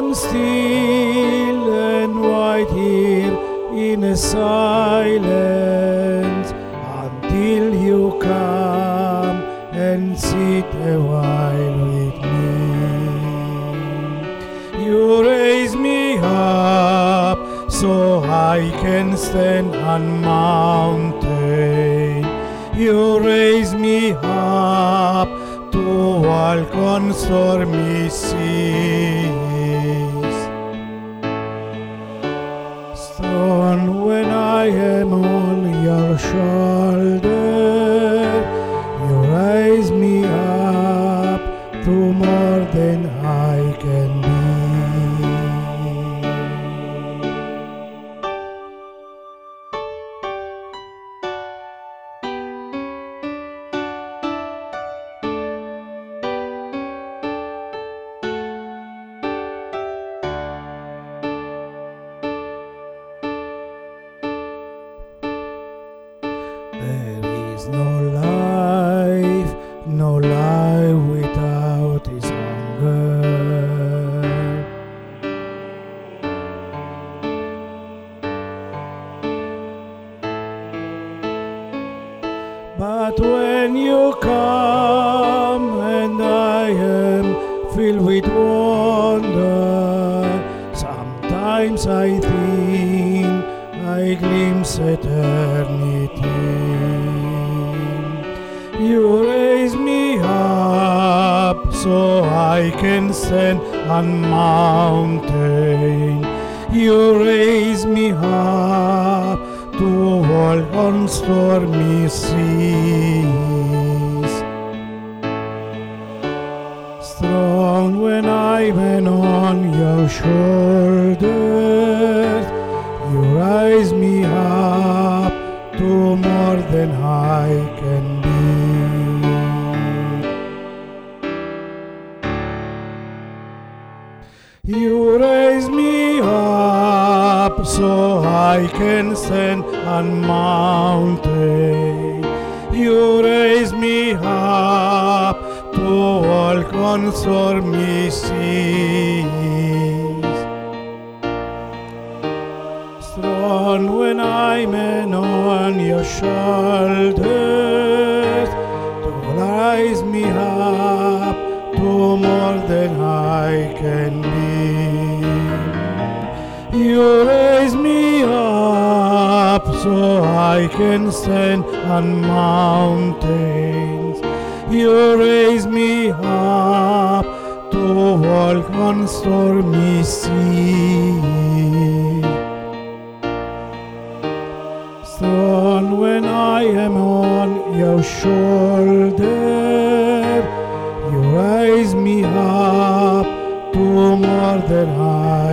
am still and wait here in a silence until you come and sit a while with me. You raise me up so I can stand on mountain. You raise me up to walk on stormy seas. Strong when I am on your shoulder, you raise me up to more than I can be. There is no life without His hunger. But when you come and I am filled with wonder, sometimes I think I glimpse eternity. You raise me up so I can stand on mountain. You raise me up to walk on stormy seas. Strong when I'm on your shoulders, you rise me up to more than I can be. You raise me up so I can stand on mountain. You raise me up to walk on stormy seas. Strong when I'm on your shoulders, to rise me up to more than I can be. You raise me up so I can stand on mountains. You raise me up to walk on stormy seas. Strong when I am on your shoulder, you raise me up to more than I